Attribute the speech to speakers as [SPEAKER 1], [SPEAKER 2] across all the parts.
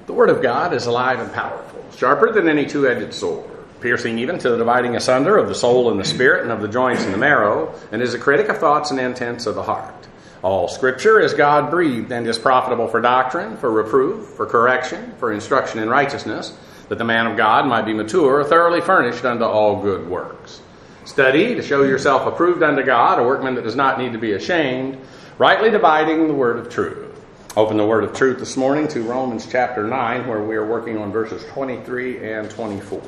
[SPEAKER 1] The Word of God is alive and powerful, sharper than any two-edged sword, piercing even to the dividing asunder of the soul and the spirit and of the joints and the marrow, and is a critic of thoughts and intents of the heart. All Scripture is God-breathed and is profitable for doctrine, for reproof, for correction, for instruction in righteousness, that the man of God might be mature, thoroughly furnished unto all good works. Study to show yourself approved unto God, a workman that does not need to be ashamed, rightly dividing the word of truth. Open the word of truth this morning to Romans chapter 9, where we are working on verses 23 and 24.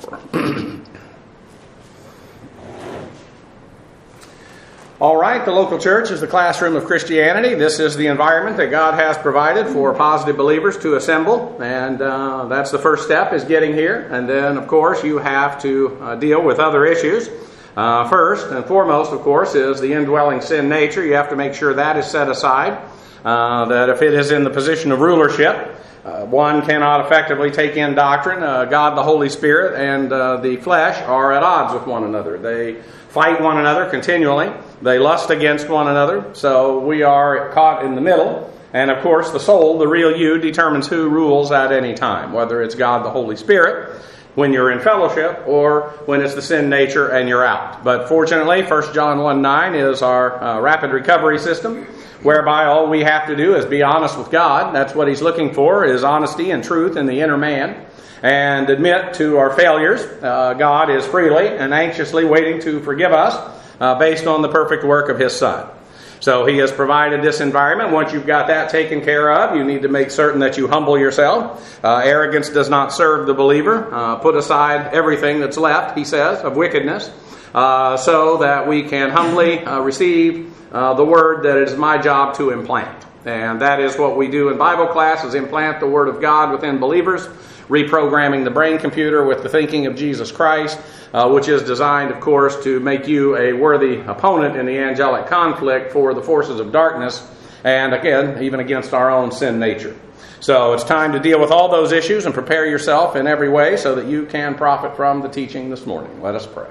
[SPEAKER 1] All right, the local church is the classroom of Christianity. This is the environment that God has provided for positive believers to assemble, and that's the first step, is getting here. And then, of course, you have to deal with other issues. First and foremost, of course, is the indwelling sin nature. You have to make sure that is set aside. That if it is in the position of rulership, one cannot effectively take in doctrine. God, the Holy Spirit, and the flesh are at odds with one another. They fight one another continually. They lust against one another. So we are caught in the middle. And of course, the soul, the real you, determines who rules at any time, whether it's God, the Holy Spirit, when you're in fellowship, or when it's the sin nature and you're out. But fortunately, 1 John 1:9 is our rapid recovery system, whereby all we have to do is be honest with God. That's what He's looking for, is honesty and truth in the inner man, and admit to our failures. God is freely and anxiously waiting to forgive us based on the perfect work of His Son. So He has provided this environment. Once you've got that taken care of, you need to make certain that you humble yourself. Arrogance does not serve the believer. Put aside everything that's left, he says, of wickedness, so that we can humbly receive the word that it is my job to implant. And that is what we do in Bible class, is implant the Word of God within believers, reprogramming the brain computer with the thinking of Jesus Christ, which is designed, of course, to make you a worthy opponent in the angelic conflict for the forces of darkness, and again, even against our own sin nature. So it's time to deal with all those issues and prepare yourself in every way so that you can profit from the teaching this morning. Let us pray.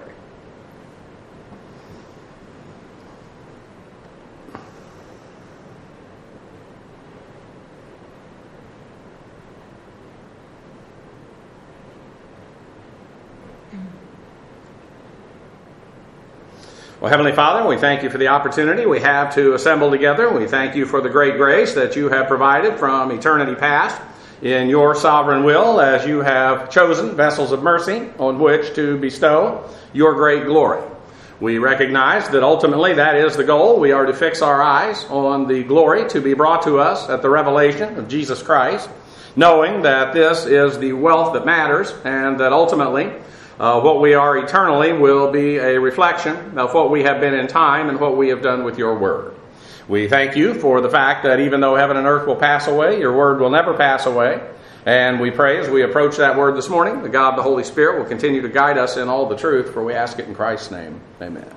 [SPEAKER 1] Well, Heavenly Father, we thank You for the opportunity we have to assemble together. We thank You for the great grace that You have provided from eternity past in Your sovereign will, as You have chosen vessels of mercy on which to bestow Your great glory. We recognize that ultimately that is the goal. We are to fix our eyes on the glory to be brought to us at the revelation of Jesus Christ, knowing that this is the wealth that matters, and that ultimately what we are eternally will be a reflection of what we have been in time and what we have done with Your Word. We thank You for the fact that even though heaven and earth will pass away, Your Word will never pass away. And we pray as we approach that Word this morning, that God, the Holy Spirit, will continue to guide us in all the truth, for we ask it in Christ's name. Amen.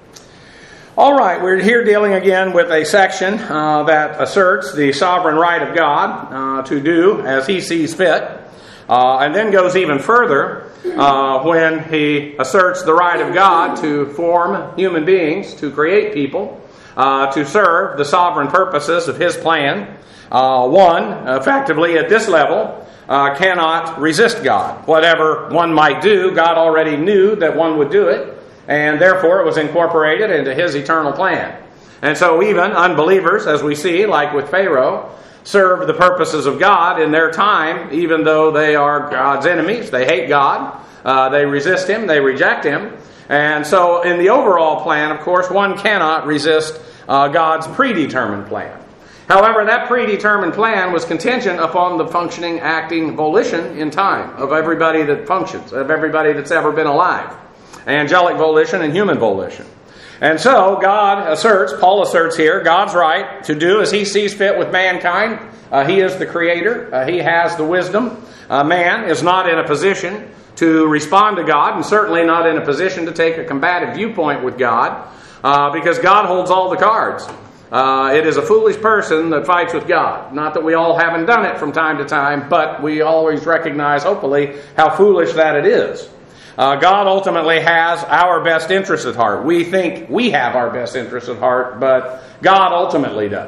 [SPEAKER 1] All right, we're here dealing again with a section that asserts the sovereign right of God to do as He sees fit, and then goes even further when He asserts the right of God to form human beings, to create people, to serve the sovereign purposes of His plan. One, effectively at this level, cannot resist God. Whatever one might do, God already knew that one would do it, and therefore it was incorporated into His eternal plan. And so even unbelievers, as we see, like with Pharaoh, serve the purposes of God in their time, even though they are God's enemies. They hate God. They resist Him. They reject Him. And so in the overall plan, of course, one cannot resist God's predetermined plan. However, that predetermined plan was contingent upon the functioning, acting volition in time of everybody that functions, of everybody that's ever been alive. Angelic volition and human volition. And so God asserts, Paul asserts here, God's right to do as He sees fit with mankind. He is the creator. He has the wisdom. Man is not in a position to respond to God, and certainly not in a position to take a combative viewpoint with God, because God holds all the cards. It is a foolish person that fights with God. Not that we all haven't done it from time to time, but we always recognize, hopefully, how foolish that it is. God ultimately has our best interest at heart. We think we have our best interest at heart, but God ultimately does.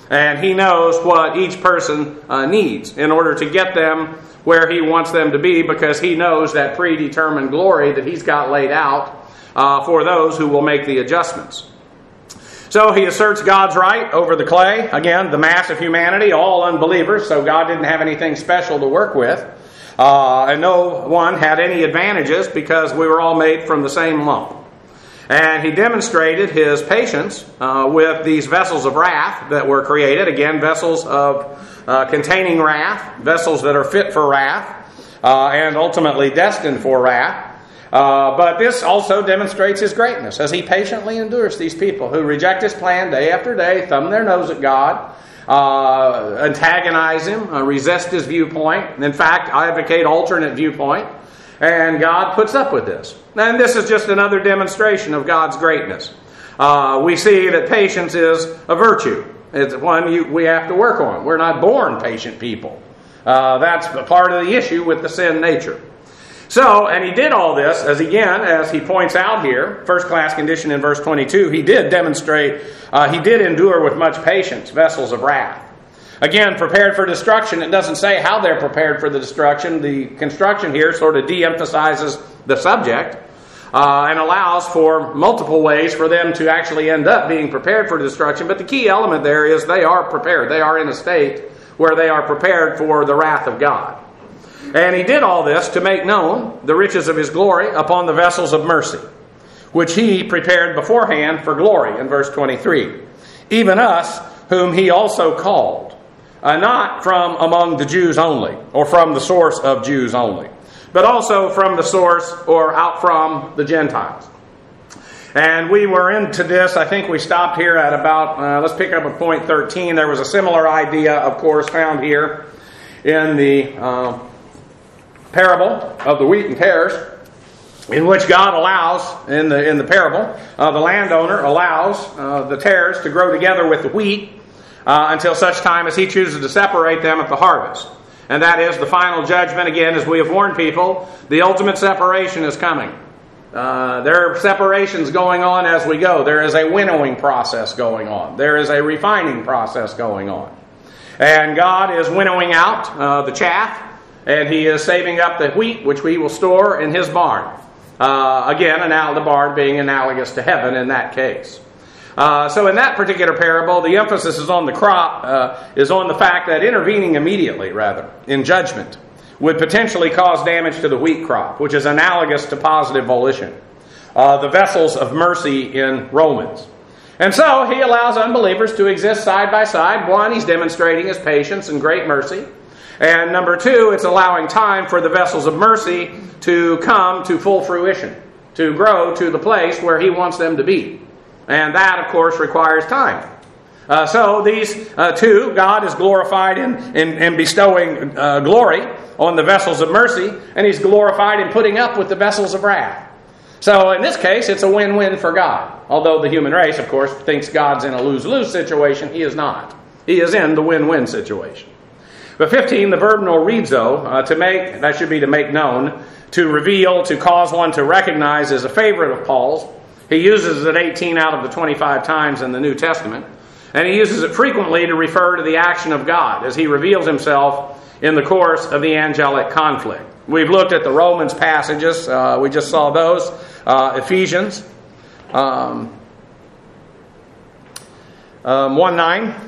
[SPEAKER 1] And He knows what each person needs in order to get them where He wants them to be, because He knows that predetermined glory that He's got laid out for those who will make the adjustments. So He asserts God's right over the clay. Again, the mass of humanity, all unbelievers, so God didn't have anything special to work with. And no one had any advantages because we were all made from the same lump. And He demonstrated His patience with these vessels of wrath that were created. Again, vessels of containing wrath, vessels that are fit for wrath, and ultimately destined for wrath. But this also demonstrates His greatness as He patiently endures these people who reject His plan day after day, thumb their nose at God, antagonize Him, resist His viewpoint, in fact, advocate alternate viewpoint, and God puts up with this. And this is just another demonstration of God's greatness. We see that patience is a virtue. It's one we have to work on. We're not born patient people. That's part of the issue with the sin nature. So, and He did all this, as He points out here, first class condition in verse 22, He did demonstrate, He did endure with much patience vessels of wrath. Again, prepared for destruction, it doesn't say how they're prepared for the destruction. The construction here sort of de-emphasizes the subject and allows for multiple ways for them to actually end up being prepared for destruction. But the key element there is they are prepared. They are in a state where they are prepared for the wrath of God. And He did all this to make known the riches of His glory upon the vessels of mercy, which He prepared beforehand for glory in verse 23. Even us, whom He also called, not from among the Jews only, or from the source of Jews only, but also from the source or out from the Gentiles. And we were into this, I think we stopped here at about, let's pick up at point 13. There was a similar idea, of course, found here in the parable of the wheat and tares, in which God allows, in the parable, the landowner allows the tares to grow together with the wheat until such time as He chooses to separate them at the harvest. And that is the final judgment. Again, as we have warned people, the ultimate separation is coming. There are separations going on as we go. There is a winnowing process going on. There is a refining process going on. And God is winnowing out the chaff, and He is saving up the wheat, which we will store in His barn. Again, the barn being analogous to heaven in that case. So in that particular parable, the emphasis is on the crop, is on the fact that intervening immediately, in judgment, would potentially cause damage to the wheat crop, which is analogous to positive volition. The vessels of mercy in Romans. And so He allows unbelievers to exist side by side. One, He's demonstrating His patience and great mercy. And number two, it's allowing time for the vessels of mercy to come to full fruition, to grow to the place where He wants them to be. And that, of course, requires time. So these two, God is glorified in bestowing glory on the vessels of mercy, and He's glorified in putting up with the vessels of wrath. So in this case, it's a win-win for God. Although the human race, of course, thinks God's in a lose-lose situation, He is not. He is in the win-win situation. But 15, the verb norizo, to make, that should be to make known, to reveal, to cause one to recognize, is a favorite of Paul's. He uses it 18 out of the 25 times in the New Testament. And he uses it frequently to refer to the action of God as He reveals Himself in the course of the angelic conflict. We've looked at the Romans passages. We just saw those. Ephesians 1:9.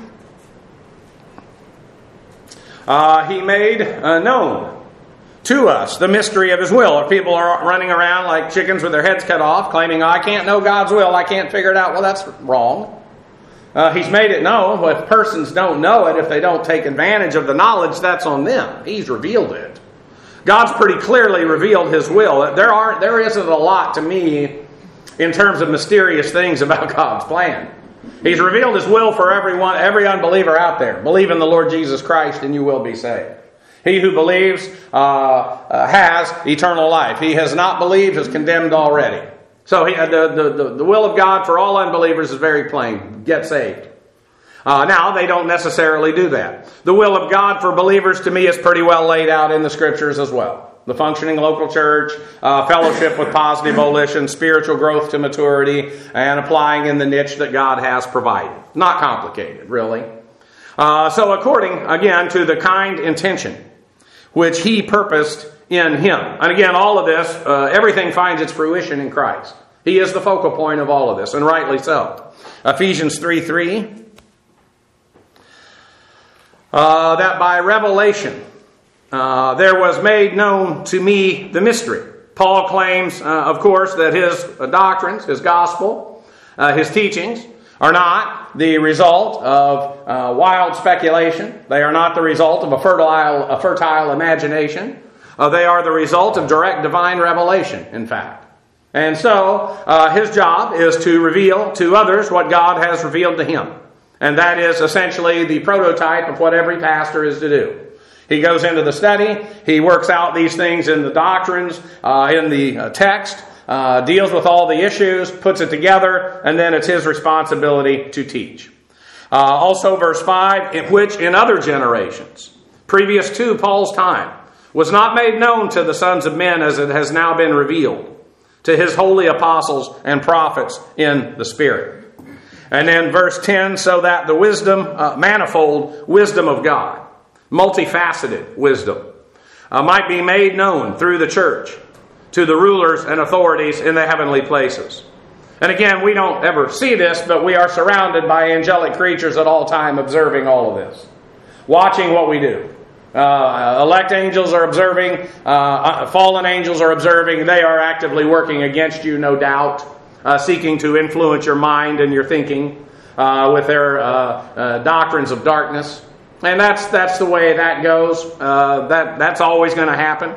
[SPEAKER 1] He made known to us the mystery of His will. If people are running around like chickens with their heads cut off, claiming, I can't know God's will, I can't figure it out. Well, that's wrong. He's made it known. Well, if persons don't know it, if they don't take advantage of the knowledge, that's on them. He's revealed it. God's pretty clearly revealed His will. There isn't a lot to me in terms of mysterious things about God's plan. He's revealed His will for everyone, every unbeliever out there. Believe in the Lord Jesus Christ and you will be saved. He who believes has eternal life. He has not believed is condemned already. So the will of God for all unbelievers is very plain. Get saved. Now, they don't necessarily do that. The will of God for believers to me is pretty well laid out in the Scriptures as well. The functioning local church, fellowship with positive volition, spiritual growth to maturity, and applying in the niche that God has provided. Not complicated, really. So according, again, to the kind intention which he purposed in him. And again, all of this, everything finds its fruition in Christ. He is the focal point of all of this, and rightly so. Ephesians 3:3. That by revelation there was made known to me the mystery. Paul claims, of course, that his doctrines, his gospel, his teachings are not the result of wild speculation. They are not the result of a fertile imagination. They are the result of direct divine revelation, in fact. And so his job is to reveal to others what God has revealed to him. And that is essentially the prototype of what every pastor is to do. He goes into the study, he works out these things in the doctrines, in the text, deals with all the issues, puts it together, and then it's his responsibility to teach. Also verse 5, which in other generations, previous to Paul's time, was not made known to the sons of men as it has now been revealed to his holy apostles and prophets in the Spirit. And then verse 10, so that the wisdom, manifold wisdom of God, multifaceted wisdom, might be made known through the church to the rulers and authorities in the heavenly places. And again, we don't ever see this, but we are surrounded by angelic creatures at all time observing all of this, watching what we do. Elect angels are observing, fallen angels are observing. They are actively working against you, no doubt, seeking to influence your mind and your thinking with their doctrines of darkness. And that's the way that goes. That's always going to happen.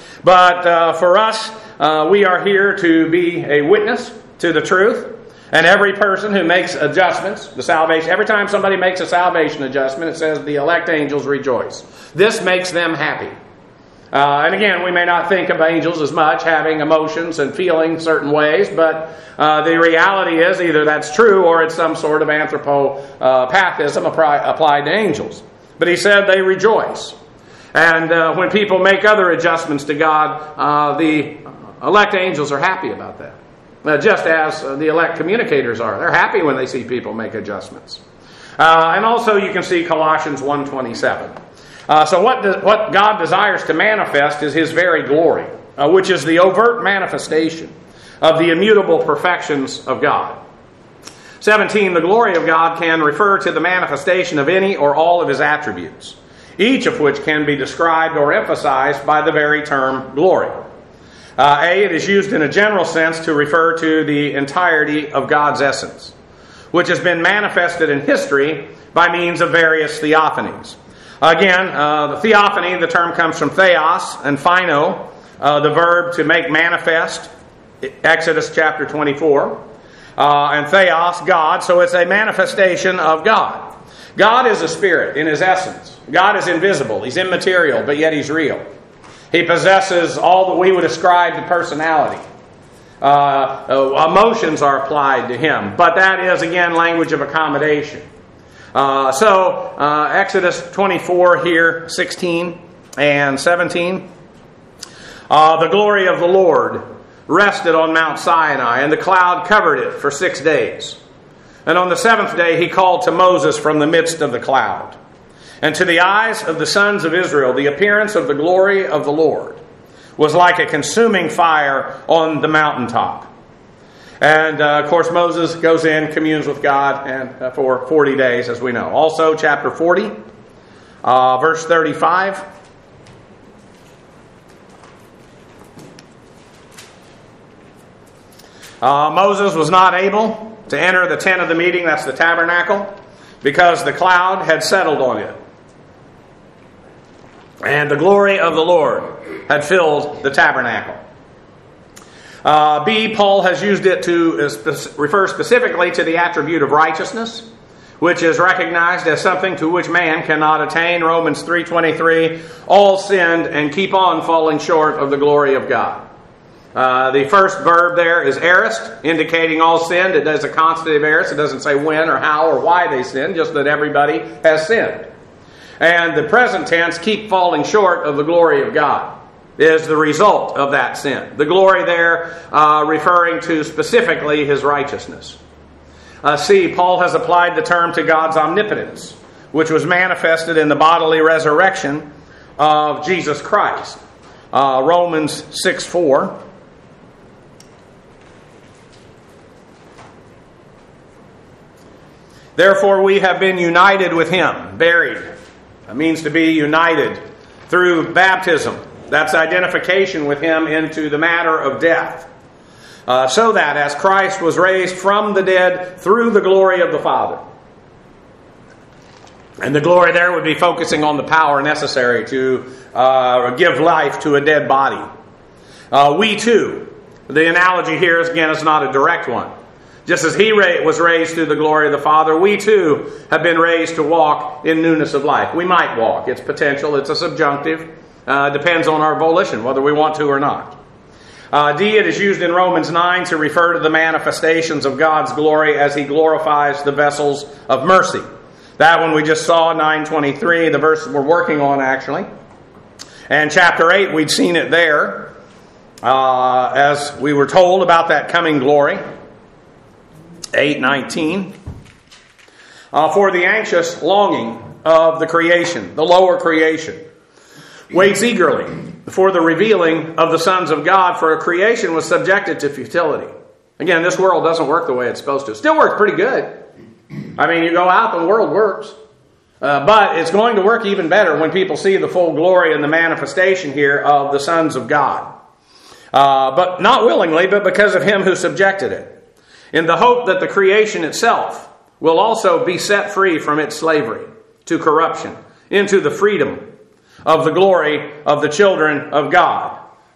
[SPEAKER 1] But for us, we are here to be a witness to the truth. And every person who makes adjustments, the salvation, every time somebody makes a salvation adjustment, it says the elect angels rejoice. This makes them happy. And again, we may not think of angels as much having emotions and feeling certain ways, but the reality is either that's true or it's some sort of anthropopathism applied to angels. But he said they rejoice. And when people make other adjustments to God, the elect angels are happy about that. Just as the elect communicators are. They're happy when they see people make adjustments. And also you can see Colossians 1:27. So what God desires to manifest is His very glory, which is the overt manifestation of the immutable perfections of God. 17, the glory of God can refer to the manifestation of any or all of His attributes, each of which can be described or emphasized by the very term glory. It is used in a general sense to refer to the entirety of God's essence, which has been manifested in history by means of various theophanies. Again, the theophany, the term comes from theos and phino, the verb to make manifest, Exodus chapter 24, and theos, God, so it's a manifestation of God. God is a spirit in His essence. God is invisible, He's immaterial, but yet He's real. He possesses all that we would ascribe to personality. Emotions are applied to Him, but that is, again, language of accommodation. Exodus 24 here, 16 and 17. The glory of the Lord rested on Mount Sinai, and the cloud covered it for 6 days. And on the seventh day He called to Moses from the midst of the cloud. And to the eyes of the sons of Israel, the appearance of the glory of the Lord was like a consuming fire on the mountaintop. And, of course, Moses goes in, communes with God and for 40 days, as we know. Also, chapter 40, verse 35. Moses was not able to enter the tent of the meeting, that's the tabernacle, because the cloud had settled on it. And the glory of the Lord had filled the tabernacle. Paul has used it to refer specifically to the attribute of righteousness, which is recognized as something to which man cannot attain. Romans 3:23, all sinned and keep on falling short of the glory of God. The first verb there is aorist, indicating all sinned. It does a constative aorist. It doesn't say when or how or why they sinned, just that everybody has sinned. And the present tense, keep falling short of the glory of God, is the result of that sin. The glory there referring to specifically His righteousness. Paul has applied the term to God's omnipotence, which was manifested in the bodily resurrection of Jesus Christ. Romans 6:4. Therefore we have been united with him, buried. That means to be united through baptism. That's identification with him into the matter of death. So that as Christ was raised from the dead through the glory of the Father. And the glory there would be focusing on the power necessary to give life to a dead body. We too, the analogy here is not a direct one. Just as he was raised through the glory of the Father, we too have been raised to walk in newness of life. We might walk. It's potential. It's a subjunctive. Depends on our volition, whether we want to or not. It is used in Romans 9 to refer to the manifestations of God's glory as he glorifies the vessels of mercy. That one we just saw, 9:23, the verse we're working on actually. And chapter 8, we'd seen it there as we were told about that coming glory. 8:19. For the anxious longing of the creation, the lower creation, waits eagerly for the revealing of the sons of God, for a creation was subjected to futility. Again, this world doesn't work the way it's supposed to. It still works pretty good. I mean, you go out, the world works. But it's going to work even better when people see the full glory and the manifestation here of the sons of God. But not willingly, but because of him who subjected it, in the hope that the creation itself will also be set free from its slavery to corruption into the freedom of the glory of the children of God.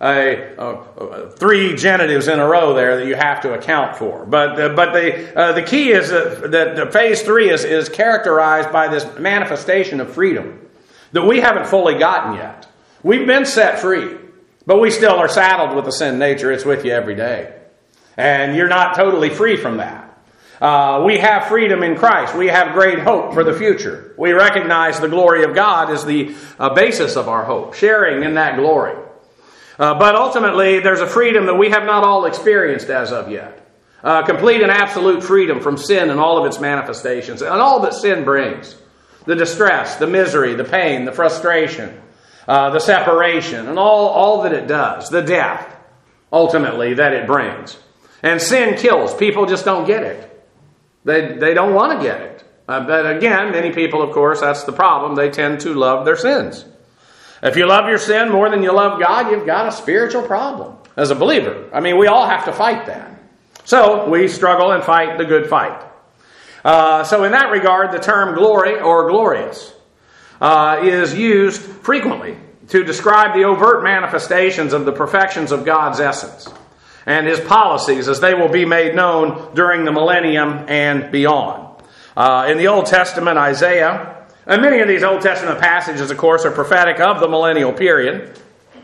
[SPEAKER 1] Three genitives in a row there that you have to account for. But the key is that phase 3 is characterized by this manifestation of freedom that we haven't fully gotten yet. We've been set free, but we still are saddled with the sin nature. It's with you every day. And you're not totally free from that. We have freedom in Christ. We have great hope for the future. We recognize the glory of God as the basis of our hope, sharing in that glory. But ultimately, there's a freedom that we have not all experienced as of yet. Complete and absolute freedom from sin and all of its manifestations, and all that sin brings. The distress, the misery, the pain, the frustration, the separation, and all that it does. The death, ultimately, that it brings. And sin kills. People just don't get it. They don't want to get it. But again, many people, of course, that's the problem. They tend to love their sins. If you love your sin more than you love God, you've got a spiritual problem as a believer. I mean, we all have to fight that. So we struggle and fight the good fight. So in that regard, the term glory or glorious is used frequently to describe the overt manifestations of the perfections of God's essence and his policies as they will be made known during the millennium and beyond. In the Old Testament, Isaiah, and many of these Old Testament passages, of course, are prophetic of the millennial period.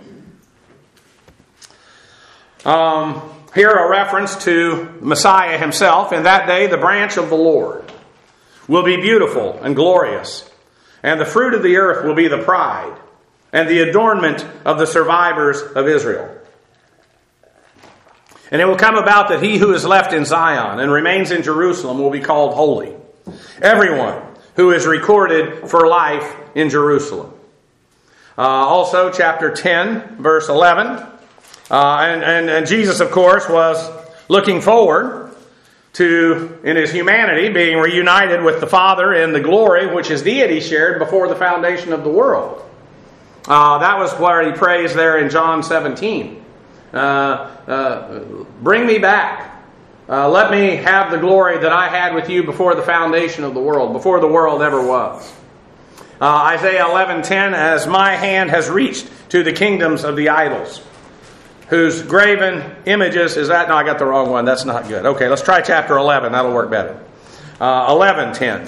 [SPEAKER 1] Here a reference to Messiah himself. In that day, the branch of the Lord will be beautiful and glorious, and the fruit of the earth will be the pride and the adornment of the survivors of Israel. And it will come about that he who is left in Zion and remains in Jerusalem will be called holy. Everyone who is recorded for life in Jerusalem. Also, chapter 10, verse 11. And Jesus, of course, was looking forward to, in his humanity, being reunited with the Father in the glory which his deity shared before the foundation of the world. That was where he prays there in John 17. Bring me back. Let me have the glory that I had with you before the foundation of the world, before the world ever was. Isaiah 11:10, as my hand has reached to the kingdoms of the idols, whose graven images is that? No, I got the wrong one. That's not good. Okay, let's try chapter 11. That'll work better. 11:10.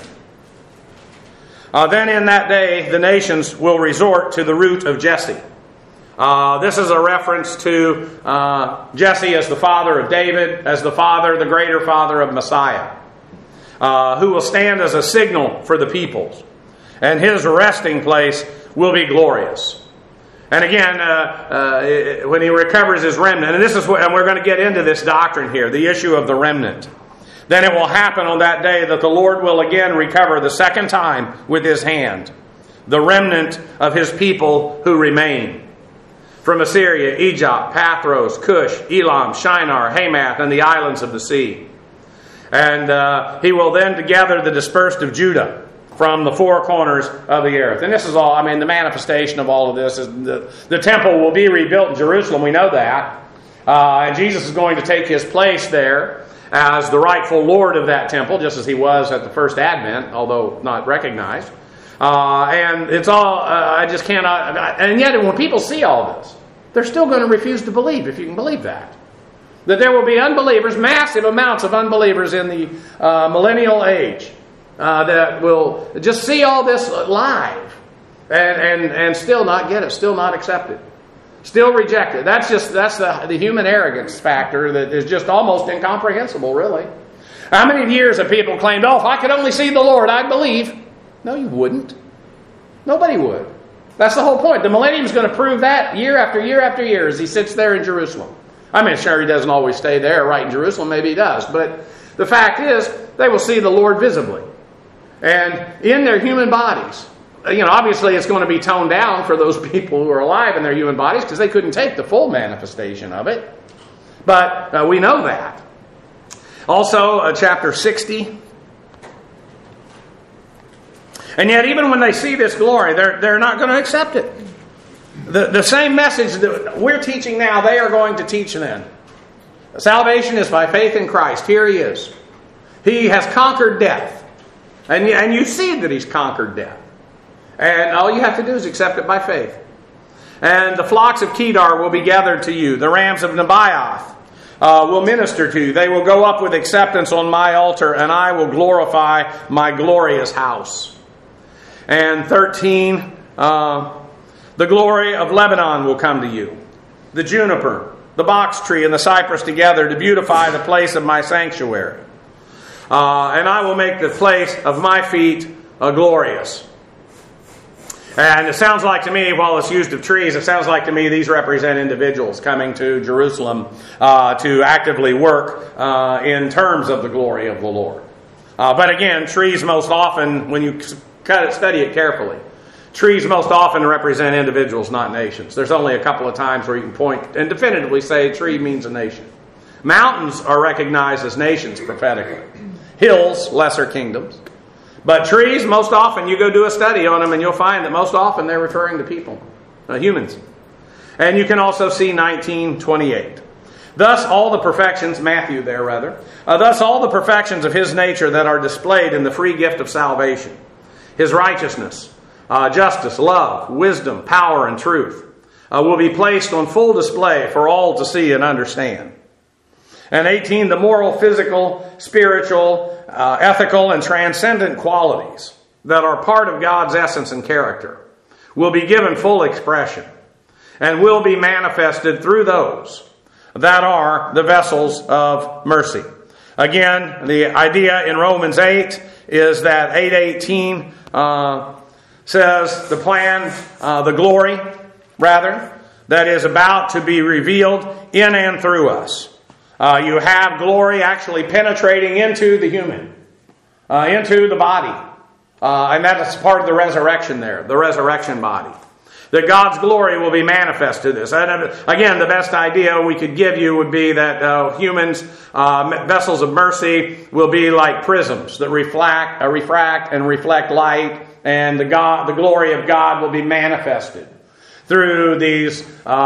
[SPEAKER 1] Then in that day the nations will resort to the root of Jesse. This is a reference to Jesse as the father of David, as the father, the greater father of Messiah, who will stand as a signal for the peoples. And his resting place will be glorious. And again, when he recovers his remnant, and this is what, and we're going to get into this doctrine here, the issue of the remnant. Then it will happen on that day that the Lord will again recover the second time with his hand the remnant of his people who remain. From Assyria, Egypt, Pathros, Cush, Elam, Shinar, Hamath, and the islands of the sea. And he will then gather the dispersed of Judah from the four corners of the earth. And this is all, the manifestation of all of this is the temple will be rebuilt in Jerusalem. We know that. And Jesus is going to take his place there as the rightful Lord of that temple, just as he was at the first advent, although not recognized. And it's all, I just cannot, and yet when people see all this, they're still going to refuse to believe, if you can believe that. That there will be unbelievers, massive amounts of unbelievers in the millennial age that will just see all this live and still not get it, still not accept it, still reject it. That's the human arrogance factor that is just almost incomprehensible, really. How many years have people claimed, if I could only see the Lord, I'd believe. No, you wouldn't. Nobody would. That's the whole point. The millennium is going to prove that year after year after year as he sits there in Jerusalem. Sure, he doesn't always stay there right in Jerusalem. Maybe he does. But the fact is, they will see the Lord visibly. And in their human bodies. Obviously it's going to be toned down for those people who are alive in their human bodies because they couldn't take the full manifestation of it. But we know that. Also, chapter 60. And yet, even when they see this glory, they're not going to accept it. The same message that we're teaching now, they are going to teach then. Salvation is by faith in Christ. Here he is. He has conquered death. And you see that he's conquered death. And all you have to do is accept it by faith. And the flocks of Kedar will be gathered to you. The rams of Nebaioth will minister to you. They will go up with acceptance on my altar, and I will glorify my glorious house. And 13, the glory of Lebanon will come to you. The juniper, the box tree, and the cypress together to beautify the place of my sanctuary. And I will make the place of my feet glorious. And it sounds like to me, while it's used of trees, it sounds like to me these represent individuals coming to Jerusalem to actively work in terms of the glory of the Lord. But again, trees most often, when you study it carefully, trees most often represent individuals, not nations. There's only a couple of times where you can point and definitively say a tree means a nation. Mountains are recognized as nations prophetically. Hills, lesser kingdoms. But trees, most often, you go do a study on them and you'll find that most often they're referring to people, humans. And you can also see 19:28. Thus all the perfections, Matthew there rather, thus all the perfections of his nature that are displayed in the free gift of salvation, his righteousness, justice, love, wisdom, power, and truth will be placed on full display for all to see and understand. And 18, the moral, physical, spiritual, ethical, and transcendent qualities that are part of God's essence and character will be given full expression and will be manifested through those that are the vessels of mercy. Again, the idea in Romans 8 is that 8:18 says the plan, the glory, rather, that is about to be revealed in and through us. You have glory actually penetrating into the human, into the body. And that is part of the resurrection there, the resurrection body. That God's glory will be manifest to this. And again, the best idea we could give you would be that humans, vessels of mercy, will be like prisms that refract and reflect light, and the glory of God will be manifested through these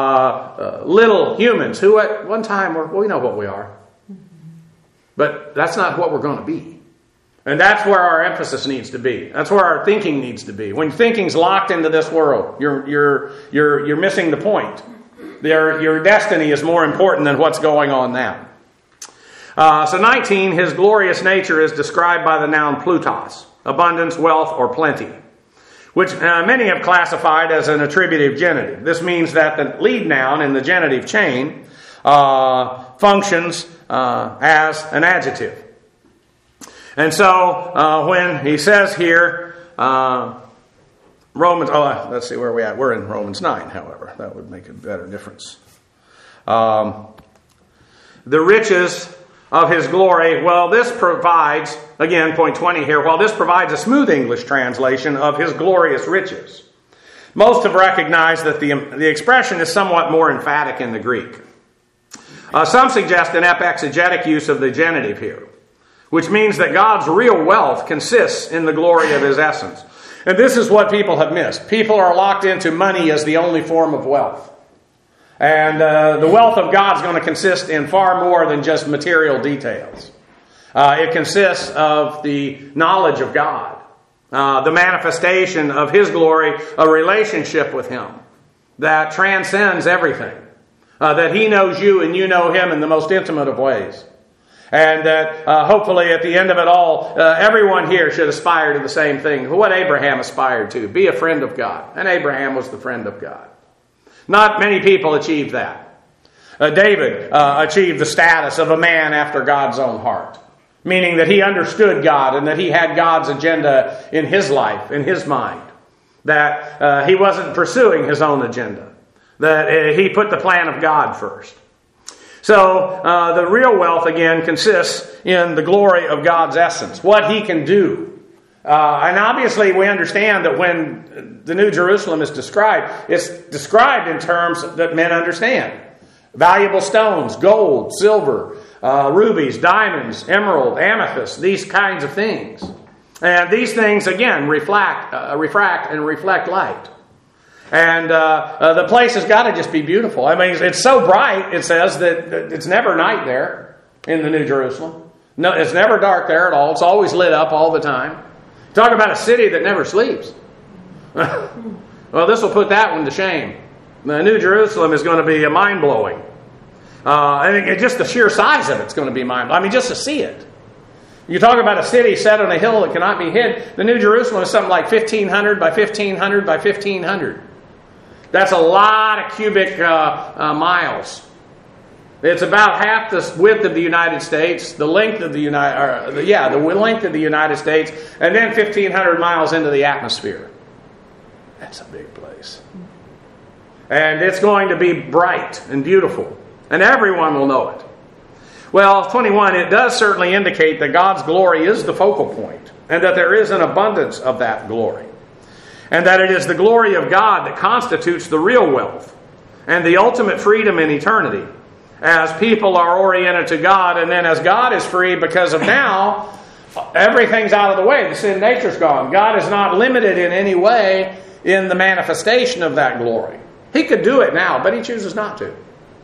[SPEAKER 1] little humans who at one time we know what we are. But that's not what we're going to be. And that's where our emphasis needs to be. That's where our thinking needs to be. When thinking's locked into this world, you're missing the point. Your destiny is more important than what's going on now. So 19, his glorious nature is described by the noun plutos, abundance, wealth, or plenty, which many have classified as an attributive genitive. This means that the lead noun in the genitive chain functions as an adjective. And so when he says here, Romans, let's see where we're at. We're in Romans 9, however. That would make a better difference. The riches of His glory. Well, this provides, again, point 20 here, while this provides a smooth English translation of His glorious riches, most have recognized that the expression is somewhat more emphatic in the Greek. Some suggest an exegetic use of the genitive here, which means that God's real wealth consists in the glory of His essence. And this is what people have missed. People are locked into money as the only form of wealth. And the wealth of God is going to consist in far more than just material details. It consists of the knowledge of God, the manifestation of His glory, a relationship with Him that transcends everything, that He knows you and you know Him in the most intimate of ways. And that hopefully at the end of it all, everyone here should aspire to the same thing. What Abraham aspired to, be a friend of God. And Abraham was the friend of God. Not many people achieved that. David achieved the status of a man after God's own heart, meaning that he understood God and that he had God's agenda in his life, in his mind, that he wasn't pursuing his own agenda, that he put the plan of God first. So the real wealth, again, consists in the glory of God's essence, what He can do. And obviously we understand that when the New Jerusalem is described, it's described in terms that men understand. Valuable stones, gold, silver, rubies, diamonds, emerald, amethyst, these kinds of things. And these things, again, refract and reflect light. And the place has got to just be beautiful. I mean, it's so bright, it says, that it's never night there in the New Jerusalem. No, it's never dark there at all. It's always lit up all the time. Talk about a city that never sleeps. Well, this will put that one to shame. The New Jerusalem is going to be mind-blowing. I think just the sheer size of it's going to be mind-blowing. I mean, just to see it. You talk about a city set on a hill that cannot be hid. The New Jerusalem is something like 1,500 by 1,500 by 1,500. That's a lot of cubic miles. It's about half the width of the United States, the length of the length of the United States, and then 1,500 miles into the atmosphere. That's a big place. And it's going to be bright and beautiful, and everyone will know it. Well, 21, it does certainly indicate that God's glory is the focal point, and that there is an abundance of that glory. And that it is the glory of God that constitutes the real wealth and the ultimate freedom in eternity, as people are oriented to God, and then as God is free because of now, everything's out of the way. The sin nature's gone. God is not limited in any way in the manifestation of that glory. He could do it now, but He chooses not to.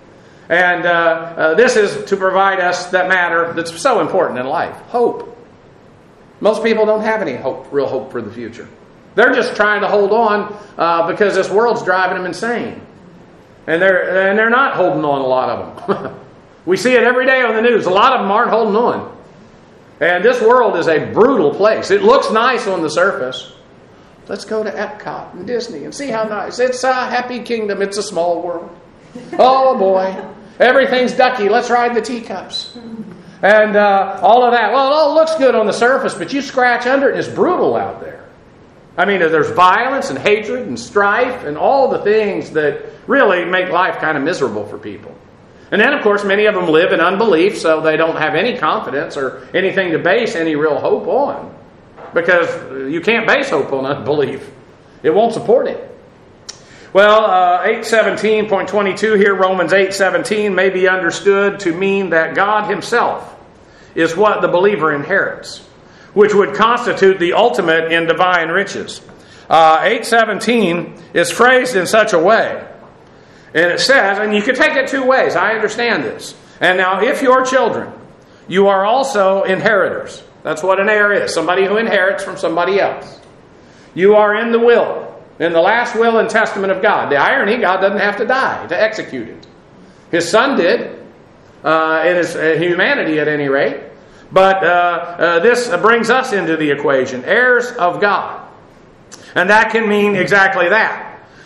[SPEAKER 1] And this is to provide us that matter that's so important in life, hope. Most people don't have any real hope for the future. They're just trying to hold on because this world's driving them insane. And they're not holding on, a lot of them. We see it every day on the news. A lot of them aren't holding on. And this world is a brutal place. It looks nice on the surface. Let's go to Epcot and Disney and see how nice. It's a happy kingdom. It's a small world. Oh boy. Everything's ducky. Let's ride the teacups. And all of that. Well, it all looks good on the surface, but you scratch under it and it's brutal out there. I mean, there's violence and hatred and strife and all the things that really make life kind of miserable for people. And then, of course, many of them live in unbelief, so they don't have any confidence or anything to base any real hope on. Because you can't base hope on unbelief. It won't support it. Well, 8:17.22 here, Romans 8:17, may be understood to mean that God Himself is what the believer inherits, which would constitute the ultimate in divine riches. 8:17 is phrased in such a way. And it says, and you can take it two ways. I understand this. And now, if you're children, you are also inheritors. That's what an heir is. Somebody who inherits from somebody else. You are in the will. In the last will and testament of God. The irony, God doesn't have to die to execute it. His Son did. In His humanity at any rate. But this brings us into the equation. Heirs of God. And that can mean exactly that.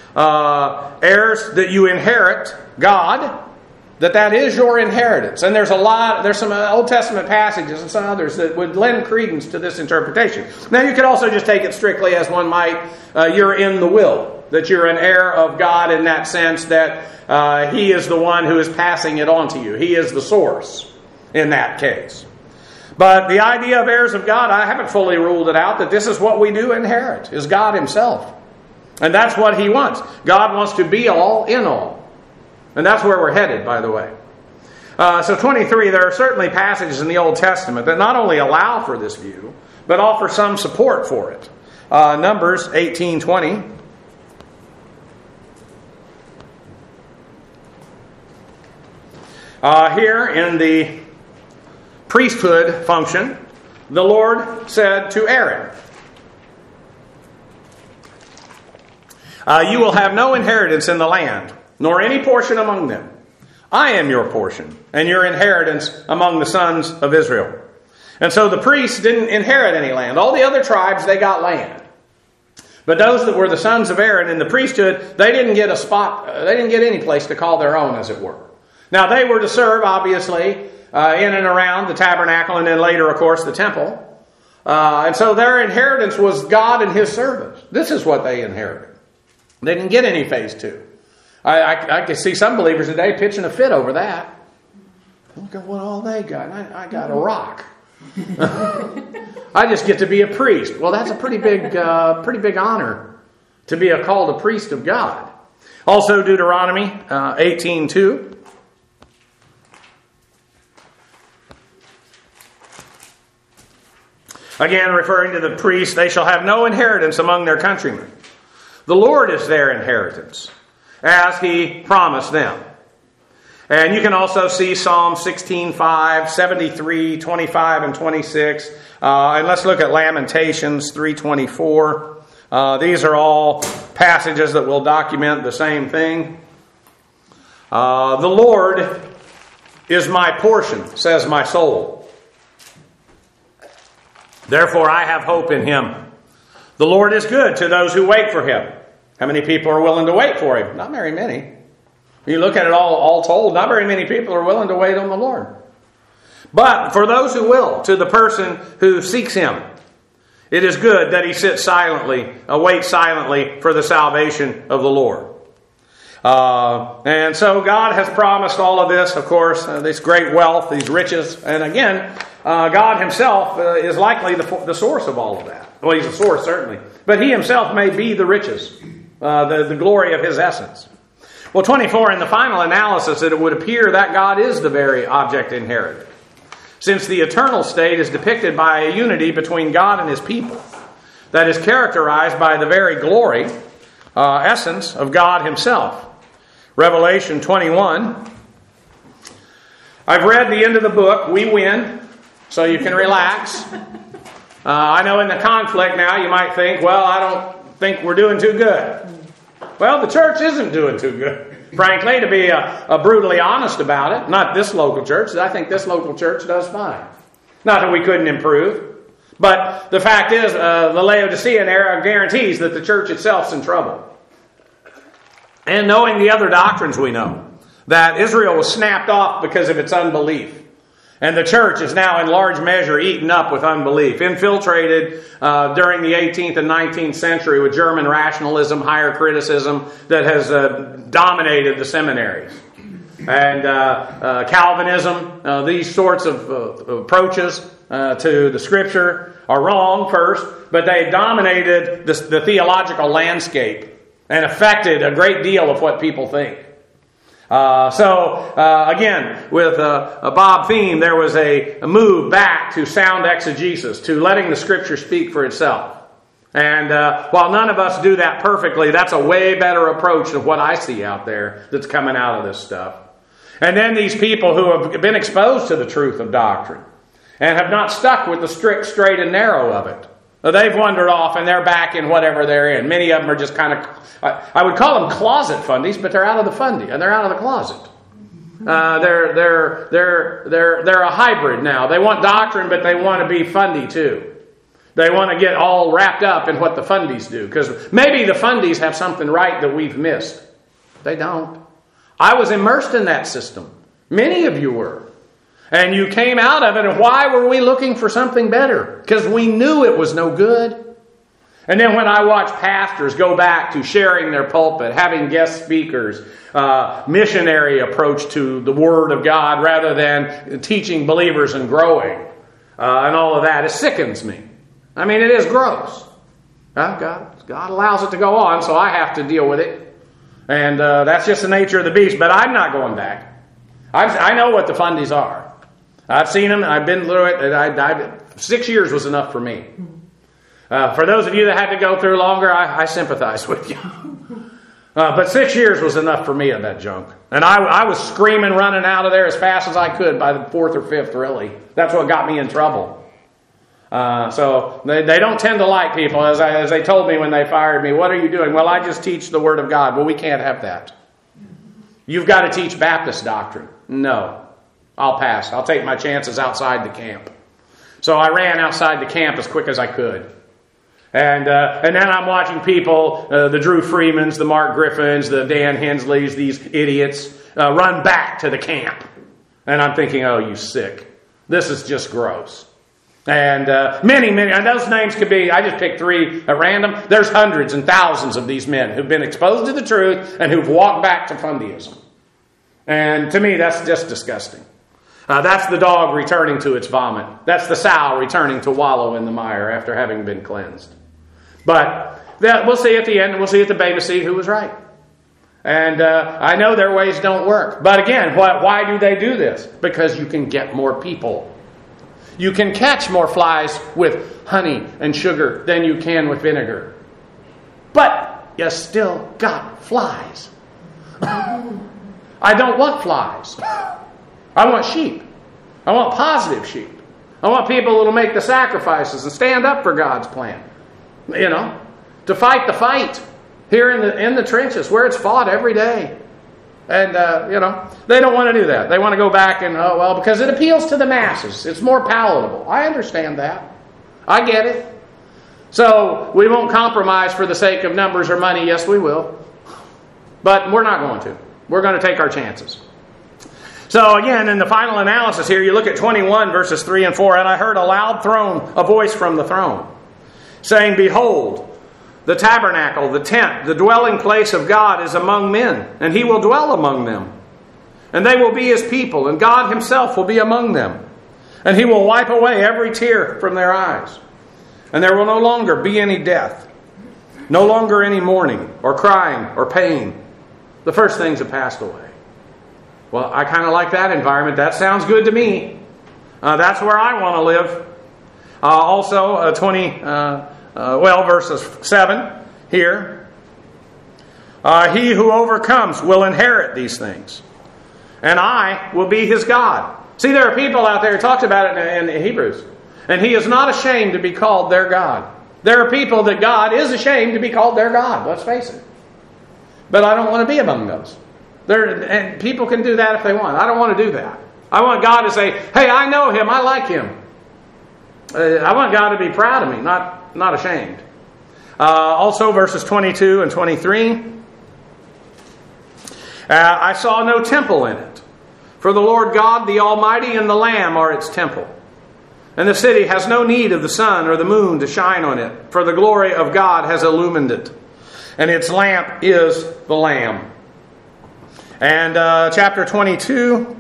[SPEAKER 1] Heirs that you inherit God, that is your inheritance. And there's some Old Testament passages and some others that would lend credence to this interpretation. Now you could also just take it strictly as one might, you're in the will. That you're an heir of God in that sense that He is the one who is passing it on to you. He is the source. in that case. But the idea of heirs of God, I haven't fully ruled it out, that this is what we do inherit, is God himself. And that's what he wants. God wants to be all in all. And that's where we're headed, by the way. So 23, there are certainly passages in the Old Testament that not only allow for this view, but offer some support for it. Numbers 18:20. Here in the priesthood function, the Lord said to Aaron, you will have no inheritance in the land, nor any portion among them. I am your portion, and your inheritance among the sons of Israel. And so the priests didn't inherit any land. All the other tribes, they got land. But those that were the sons of Aaron in the priesthood, they didn't get a spot, they didn't get any place to call their own, as it were. Now, they were to serve, obviously, in and around the tabernacle, and then later, of course, the temple. And so their inheritance was God and his servants. This is what they inherited. They didn't get any phase 2. I can see some believers today pitching a fit over that. Look at what all they got. I got a rock. I just get to be a priest. Well, that's a pretty big honor to be called a priest of God. Also, Deuteronomy 18:2. Again, referring to the priests, they shall have no inheritance among their countrymen. The Lord is their inheritance, as he promised them. And you can also see Psalm 16:5, 73, 25, and 26. And let's look at Lamentations 3:24. These are all passages that will document the same thing. The Lord is my portion, says my soul. Therefore I have hope in him. The Lord is good to those who wait for him. How many people are willing to wait for him? Not very many. You look at it all told, not very many people are willing to wait on the Lord. But for those who will, to the person who seeks him, it is good that he sits silently, waits silently for the salvation of the Lord. And so God has promised all of this, of course, this great wealth, these riches. And again, God himself is likely the source of all of that. Well, he's a source, certainly. But he himself may be the riches, the glory of his essence. Well, 24, in the final analysis, it would appear that God is the very object inherited, since the eternal state is depicted by a unity between God and his people that is characterized by the very glory, essence of God himself. Revelation 21. I've read the end of the book. We win, so you can relax. I know in the conflict now you might think, well, I don't think we're doing too good. Well, the church isn't doing too good, frankly, to be brutally honest about it. Not this local church. I think this local church does fine. Not that we couldn't improve. But the fact is, the Laodicean era guarantees that the church itself is in trouble. And knowing the other doctrines we know, that Israel was snapped off because of its unbelief. And the church is now in large measure eaten up with unbelief, infiltrated during the 18th and 19th century with German rationalism, higher criticism that has dominated the seminaries. And Calvinism, these sorts of approaches to the Scripture are wrong first, but they dominated the theological landscape and affected a great deal of what people think. Again, with Bob Thiem, there was a move back to sound exegesis, to letting the Scripture speak for itself. And while none of us do that perfectly, that's a way better approach than what I see out there that's coming out of this stuff. And then these people who have been exposed to the truth of doctrine and have not stuck with the strict, straight, and narrow of it. They've wandered off and they're back in whatever they're in. Many of them are just kind of, I would call them closet fundies, but they're out of the fundy and they're out of the closet. They're a hybrid now. They want doctrine, but they want to be fundy too. They want to get all wrapped up in what the fundies do, because maybe the fundies have something right that we've missed. They don't. I was immersed in that system. Many of you were. And you came out of it, and why were we looking for something better? Because we knew it was no good. And then when I watch pastors go back to sharing their pulpit, having guest speakers, missionary approach to the Word of God rather than teaching believers and growing, and all of that, it sickens me. I mean, it is gross. God allows it to go on, so I have to deal with it. And that's just the nature of the beast. But I'm not going back. I know what the fundies are. I've seen them. I've been through it. 6 years was enough for me. For those of you that had to go through longer, I sympathize with you. But 6 years was enough for me of that junk. And I was screaming, running out of there as fast as I could by the fourth or fifth, really. That's what got me in trouble. So they don't tend to like people. As they told me when they fired me, what are you doing? Well, I just teach the Word of God. Well, we can't have that. You've got to teach Baptist doctrine. No. I'll pass. I'll take my chances outside the camp. So I ran outside the camp as quick as I could. And then I'm watching people, the Drew Freemans, the Mark Griffins, the Dan Hensleys, these idiots, run back to the camp. And I'm thinking, oh, you sick. This is just gross. And many, and those names could be, I just picked three at random. There's hundreds and thousands of these men who've been exposed to the truth and who've walked back to fundyism. And to me, that's just disgusting. That's the dog returning to its vomit. That's the sow returning to wallow in the mire after having been cleansed. But we'll see at the end, and we'll see at the Bema seat who was right. And I know their ways don't work. But again, why do they do this? Because you can get more people. You can catch more flies with honey and sugar than you can with vinegar. But you still got flies. I don't want flies. I want sheep. I want positive sheep. I want people who will make the sacrifices and stand up for God's plan. You know, to fight the fight here in the trenches where it's fought every day. And, they don't want to do that. They want to go back and, because it appeals to the masses. It's more palatable. I understand that. I get it. So we won't compromise for the sake of numbers or money. Yes, we will. But we're not going to. We're going to take our chances. So again, in the final analysis here, you look at 21 verses 3 and 4. And I heard a voice from the throne, saying, Behold, the tabernacle, the tent, the dwelling place of God is among men, and He will dwell among them. And they will be His people, and God Himself will be among them. And He will wipe away every tear from their eyes. And there will no longer be any death, no longer any mourning, or crying, or pain. The first things have passed away. Well, I kind of like that environment. That sounds good to me. That's where I want to live. Also, verses 7 here. He who overcomes will inherit these things, and I will be his God. See, there are people out there who talks about it in Hebrews, and He is not ashamed to be called their God. There are people that God is ashamed to be called their God, let's face it. But I don't want to be among those. And people can do that if they want. I don't want to do that. I want God to say, hey, I know Him, I like Him. I want God to be proud of me, not ashamed. Also, verses 22 and 23. I saw no temple in it, for the Lord God, the Almighty, and the Lamb are its temple. And the city has no need of the sun or the moon to shine on it, for the glory of God has illumined it, and its lamp is the Lamb. And chapter 22,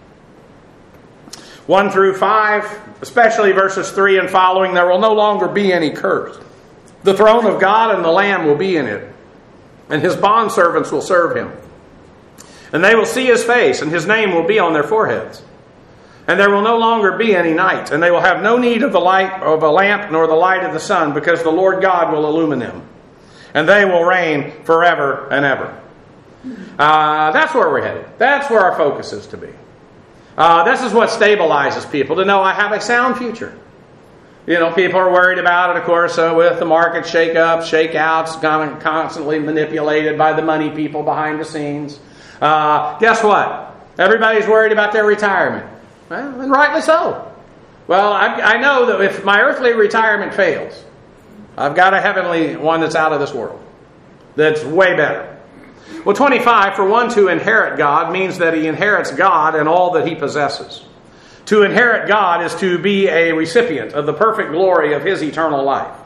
[SPEAKER 1] 1 through 5, especially verses 3 and following, there will no longer be any curse. The throne of God and the Lamb will be in it, and His bondservants will serve Him. And they will see His face, and His name will be on their foreheads. And there will no longer be any night, and they will have no need of the light of a lamp nor the light of the sun, because the Lord God will illumine them. And they will reign forever and ever. That's where we're headed. That's where our focus is to be. This is what stabilizes people, to know I have a sound future. You know, people are worried about it, of course, with the market shake-ups, shake-outs, constantly manipulated by the money people behind the scenes. Guess what? Everybody's worried about their retirement. Well, and rightly so. Well, I know that if my earthly retirement fails, I've got a heavenly one that's out of this world. That's way better. Well, 25, for one to inherit God means that he inherits God and all that he possesses. To inherit God is to be a recipient of the perfect glory of His eternal life.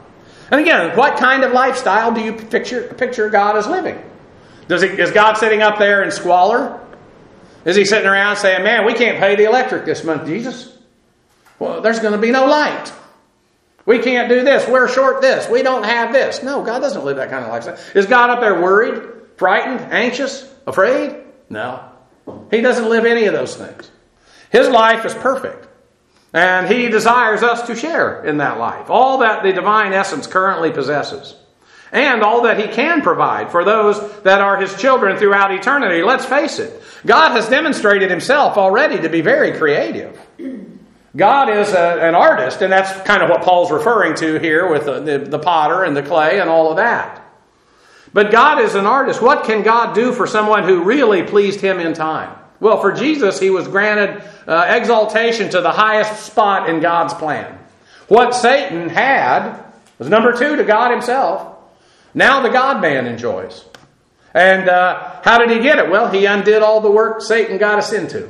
[SPEAKER 1] And again, what kind of lifestyle do you picture God as living? Is God sitting up there in squalor? Is he sitting around saying, man, we can't pay the electric this month, Jesus? Well, there's going to be no light. We can't do this. We're short this. We don't have this. No, God doesn't live that kind of lifestyle. Is God up there worried, frightened, anxious, afraid? No. He doesn't live any of those things. His life is perfect. And he desires us to share in that life. All that the divine essence currently possesses. And all that he can provide for those that are his children throughout eternity. Let's face it. God has demonstrated himself already to be very creative. God is an artist, and that's kind of what Paul's referring to here with the potter and the clay and all of that. But God is an artist. What can God do for someone who really pleased him in time? Well, for Jesus, he was granted exaltation to the highest spot in God's plan. What Satan had was number 2 to God himself. Now the God-man enjoys. And how did he get it? Well, he undid all the work Satan got us into.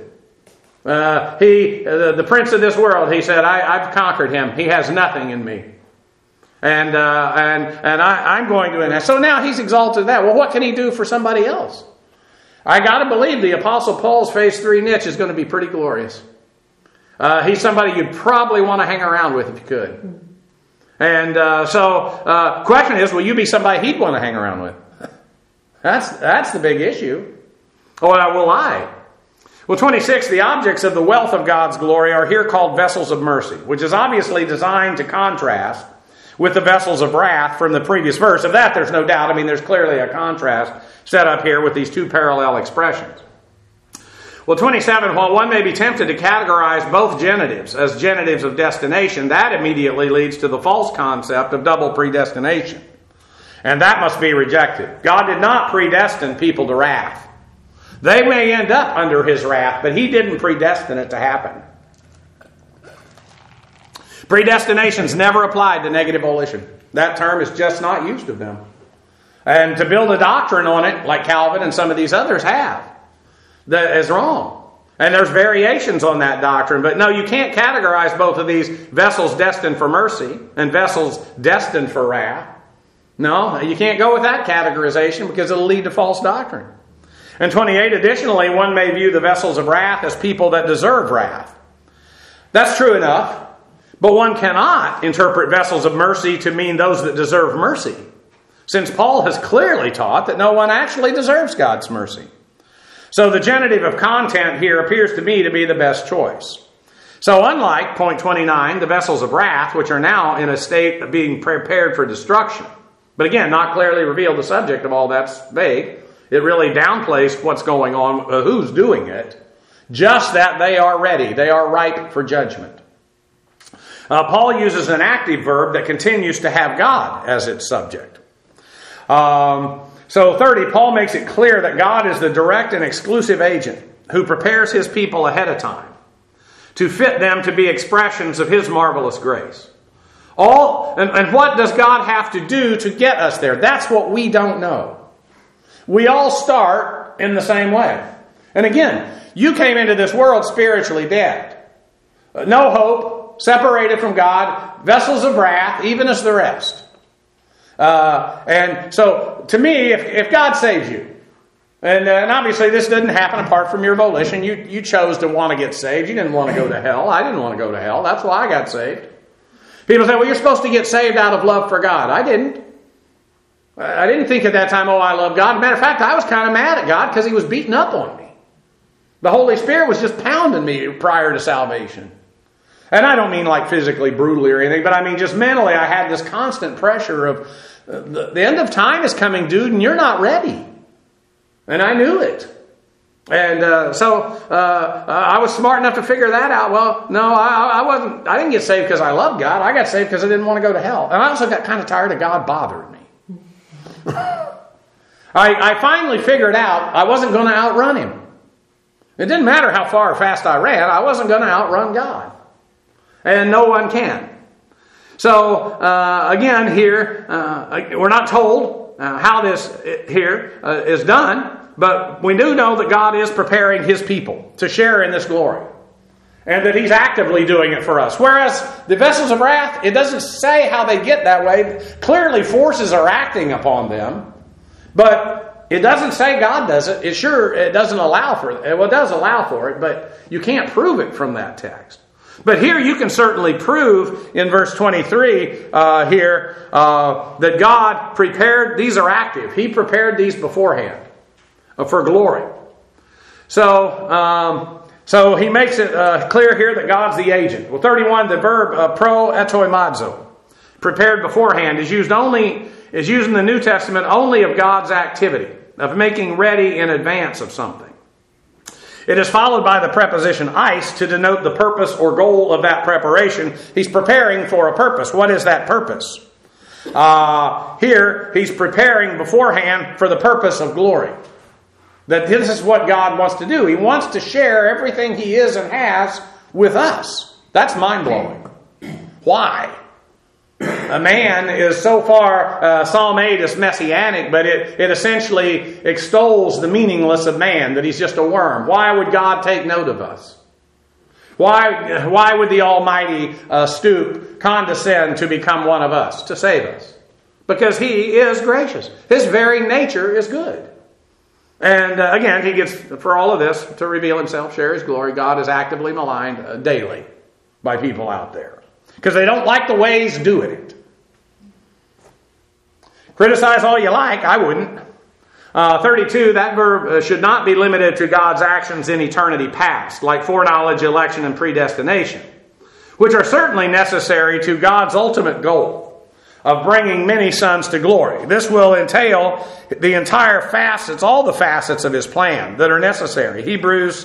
[SPEAKER 1] The prince of this world, he said, I've conquered him. He has nothing in me. And I'm going to... And so now he's exalted that. Well, what can he do for somebody else? I got to believe the Apostle Paul's phase 3 niche is going to be pretty glorious. He's somebody you'd probably want to hang around with if you could. And so question is, will you be somebody he'd want to hang around with? That's the big issue. Or will I? Well, 26, the objects of the wealth of God's glory are here called vessels of mercy, which is obviously designed to contrast with the vessels of wrath from the previous verse. Of that, there's no doubt. I mean, there's clearly a contrast set up here with these 2 parallel expressions. Well, 27, while one may be tempted to categorize both genitives as genitives of destination, that immediately leads to the false concept of double predestination. And that must be rejected. God did not predestine people to wrath. They may end up under his wrath, but he didn't predestine it to happen. Predestination's never applied to negative volition. That term is just not used of them. And to build a doctrine on it, like Calvin and some of these others have, that is wrong. And there's variations on that doctrine. But no, you can't categorize both of these vessels destined for mercy and vessels destined for wrath. No, you can't go with that categorization because it'll lead to false doctrine. And 28, additionally, one may view the vessels of wrath as people that deserve wrath. That's true enough. But one cannot interpret vessels of mercy to mean those that deserve mercy, since Paul has clearly taught that no one actually deserves God's mercy. So the genitive of content here appears to me to be the best choice. So unlike point 29, the vessels of wrath, which are now in a state of being prepared for destruction, but again, not clearly revealed the subject of all that's vague, it really downplays what's going on, who's doing it, just that they are ready, they are ripe for judgment. Paul uses an active verb that continues to have God as its subject. So 30, Paul makes it clear that God is the direct and exclusive agent who prepares his people ahead of time to fit them to be expressions of his marvelous grace. And what does God have to do to get us there? That's what we don't know. We all start in the same way. And again, you came into this world spiritually dead. No hope, separated from God, vessels of wrath, even as the rest. And so, to me, if God saves you, and obviously this didn't happen apart from your volition. You chose to want to get saved. You didn't want to go to hell. I didn't want to go to hell. That's why I got saved. People say, well, you're supposed to get saved out of love for God. I didn't. I didn't think at that time, oh, I love God. Matter of fact, I was kind of mad at God because he was beating up on me. The Holy Spirit was just pounding me prior to salvation. And I don't mean like physically, brutally or anything, but I mean just mentally I had this constant pressure of the end of time is coming, dude, and you're not ready. And I knew it. And so I was smart enough to figure that out. Well, no, I didn't get saved because I loved God. I got saved because I didn't want to go to hell. And I also got kind of tired of God bothering me. I finally figured out I wasn't going to outrun him. It didn't matter how far or fast I ran. I wasn't going to outrun God. And no one can. So, again, here, we're not told how this here is done, but we do know that God is preparing his people to share in this glory. and that He's actively doing it for us. Whereas the vessels of wrath, it doesn't say how they get that way. Clearly forces are acting upon them, but it doesn't say God does it. It doesn't allow for it. Well, it does allow for it, but you can't prove it from that text. But here you can certainly prove in verse 23 that God prepared, these are active. He prepared these beforehand for glory. So he makes it clear here that God's the agent. Well, 31, the verb proetoimazo, prepared beforehand, is used in the New Testament only of God's activity, of making ready in advance of something. It is followed by the preposition eis to denote the purpose or goal of that preparation. He's preparing for a purpose. What is that purpose? Here, he's preparing beforehand for the purpose of glory. That this is what God wants to do. He wants to share everything He is and has with us. That's mind-blowing. Why? A man is so far, Psalm 8 is messianic, but it essentially extols the meaningless of man, that he's just a worm. Why would God take note of us? Why would the Almighty condescend to become one of us, to save us? Because He is gracious. His very nature is good. And again, He gets, for all of this, to reveal Himself, share His glory. God is actively maligned daily by people out there, because they don't like the way He's doing it. Criticize all you like, I wouldn't. 32, that verb should not be limited to God's actions in eternity past, like foreknowledge, election, and predestination, which are certainly necessary to God's ultimate goal of bringing many sons to glory. This will entail the entire facets, all the facets of His plan that are necessary. Hebrews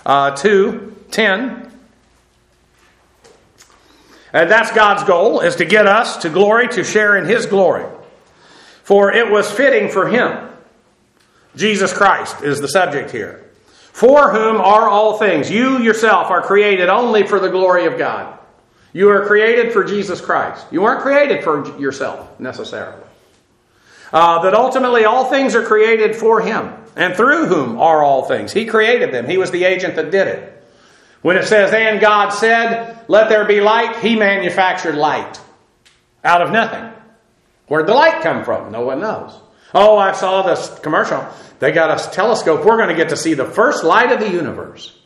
[SPEAKER 1] 2:10. And that's God's goal, is to get us to glory, to share in His glory. For it was fitting for Him. Jesus Christ is the subject here. For whom are all things. You yourself are created only for the glory of God. You are created for Jesus Christ. You weren't created for yourself, necessarily. That ultimately all things are created for Him, and through whom are all things. He created them. He was the agent that did it. When it says, and God said, let there be light, He manufactured light out of nothing. Where'd the light come from? No one knows. Oh, I saw this commercial. They got a telescope. We're going to get to see the first light of the universe.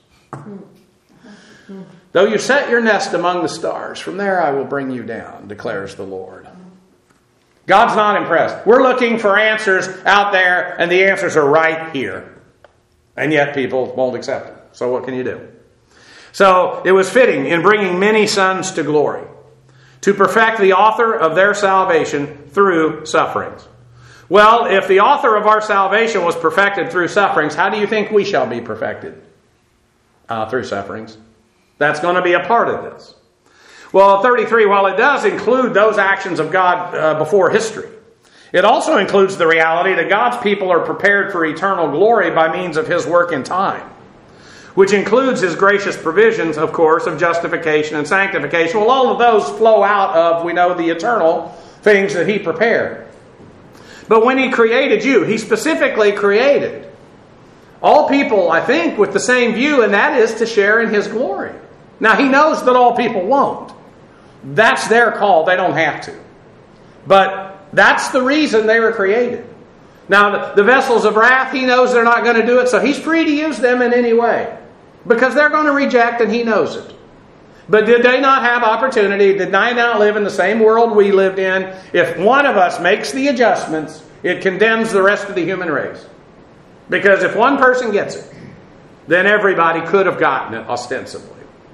[SPEAKER 1] Though you set your nest among the stars, from there I will bring you down, declares the Lord. God's not impressed. We're looking for answers out there, and the answers are right here. And yet people won't accept them. So what can you do? So it was fitting in bringing many sons to glory, to perfect the author of their salvation through sufferings. Well, if the author of our salvation was perfected through sufferings, how do you think we shall be perfected? Through sufferings. That's going to be a part of this. Well, 33, while it does include those actions of God before history, it also includes the reality that God's people are prepared for eternal glory by means of His work in time, which includes His gracious provisions, of course, of justification and sanctification. Well, all of those flow out of, we know, the eternal things that He prepared. But when He created you, He specifically created all people, I think, with the same view, and that is to share in His glory. Now, He knows that all people won't. That's their call. They don't have to. But that's the reason they were created. Now, the vessels of wrath, He knows they're not going to do it, so He's free to use them in any way, because they're going to reject, and He knows it. But did they not have opportunity? Did they not live in the same world we lived in? If one of us makes the adjustments, it condemns the rest of the human race. Because if one person gets it, then everybody could have gotten it ostensibly.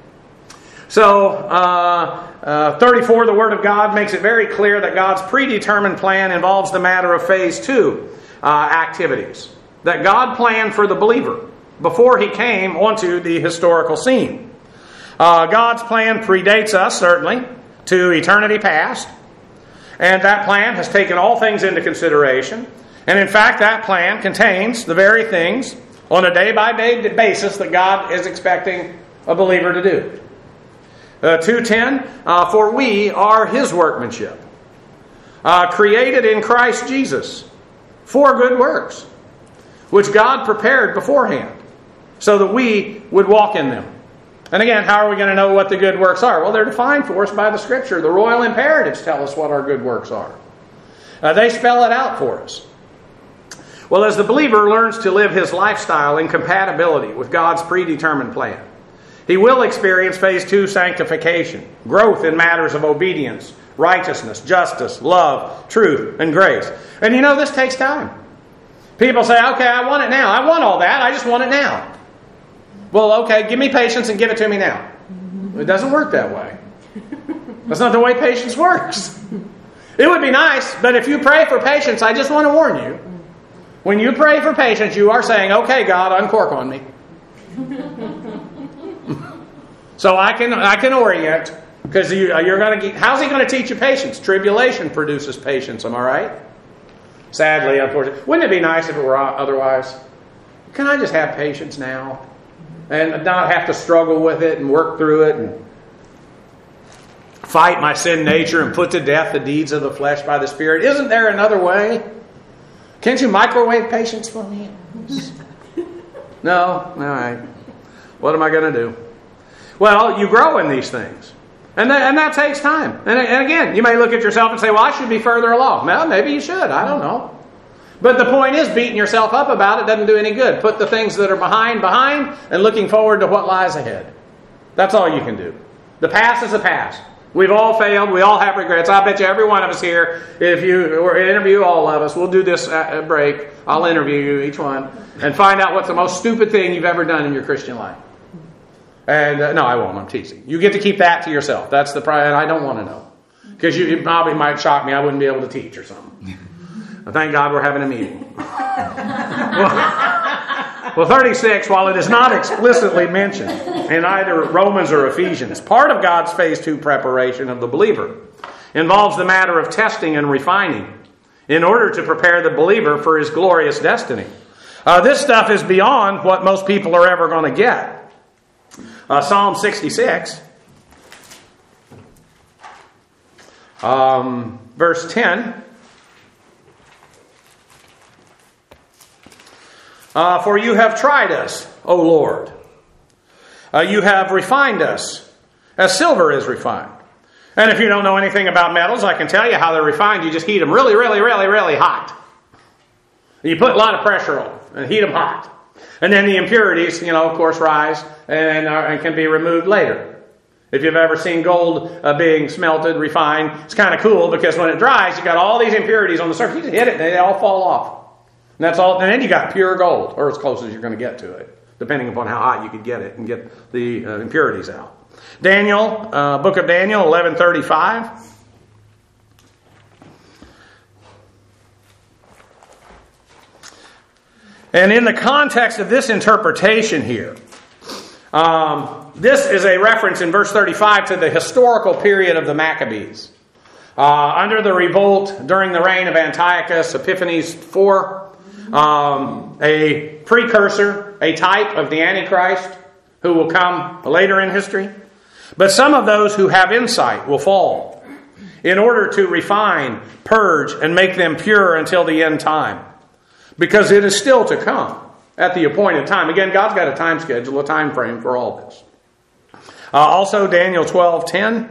[SPEAKER 1] So, 34, the Word of God makes it very clear that God's predetermined plan involves the matter of phase 2 activities that God planned for the believer before He came onto the historical scene. God's plan predates us, certainly, to eternity past. And that plan has taken all things into consideration. And in fact, that plan contains the very things on a day-by-day basis that God is expecting a believer to do. 2:10, for we are His workmanship, created in Christ Jesus for good works, which God prepared beforehand, so that we would walk in them. And again, how are we going to know what the good works are? Well, they're defined for us by the Scripture. The royal imperatives tell us what our good works are. They spell it out for us. Well, as the believer learns to live his lifestyle in compatibility with God's predetermined plan, he will experience phase 2 sanctification, growth in matters of obedience, righteousness, justice, love, truth, and grace. And you know, this takes time. People say, okay, I want it now. I want all that. I just want it now. Well, okay, give me patience and give it to me now. It doesn't work that way. That's not the way patience works. It would be nice, but if you pray for patience, I just want to warn you, when you pray for patience, you are saying, okay, God, uncork on me. So I can orient, because you're going to. How's He going to teach you patience? Tribulation produces patience. Am I right? Sadly, unfortunately, wouldn't it be nice if it were otherwise? Can I just have patience now, and not have to struggle with it and work through it and fight my sin nature and put to death the deeds of the flesh by the Spirit? Isn't there another way? Can't you microwave patience for me? No? All right. What am I going to do? Well, you grow in these things. And that takes time. And again, you may look at yourself and say, well, I should be further along. Well, maybe you should. I don't know. But the point is, beating yourself up about it doesn't do any good. Put the things that are behind, and looking forward to what lies ahead. That's all you can do. The past is the past. We've all failed. We all have regrets. I bet you every one of us here, if you interview all of us, we'll do this at a break. I'll interview you, each one, and find out what's the most stupid thing you've ever done in your Christian life. And no, I won't. I'm teasing. You get to keep that to yourself. That's the pride. I don't want to know. Because it probably might shock me. I wouldn't be able to teach or something. Thank God we're having a meeting. Well, 36, while it is not explicitly mentioned in either Romans or Ephesians, part of God's phase 2 preparation of the believer involves the matter of testing and refining in order to prepare the believer for his glorious destiny. This stuff is beyond what most people are ever going to get. Psalm 66, verse 10. For you have tried us, O Lord. You have refined us as silver is refined. And if you don't know anything about metals, I can tell you how they're refined. You just heat them really, really, really, really hot. You put a lot of pressure on them and heat them hot. And then the impurities, of course, rise and can be removed later. If you've ever seen gold being smelted, refined, it's kind of cool because when it dries, you got all these impurities on the surface. You just hit it and they all fall off. And that's all. And then you got pure gold, or as close as you're going to get to it, depending upon how hot you could get it and get the impurities out. Daniel, book of Daniel, 11:35. And in the context of this interpretation here, this is a reference in verse 35 to the historical period of the Maccabees. Under the revolt during the reign of Antiochus Epiphanes IV, a precursor, a type of the Antichrist who will come later in history. But some of those who have insight will fall in order to refine, purge, and make them pure until the end time. Because it is still to come at the appointed time. Again, God's got a time schedule, a time frame for all this. Also, Daniel 12:10.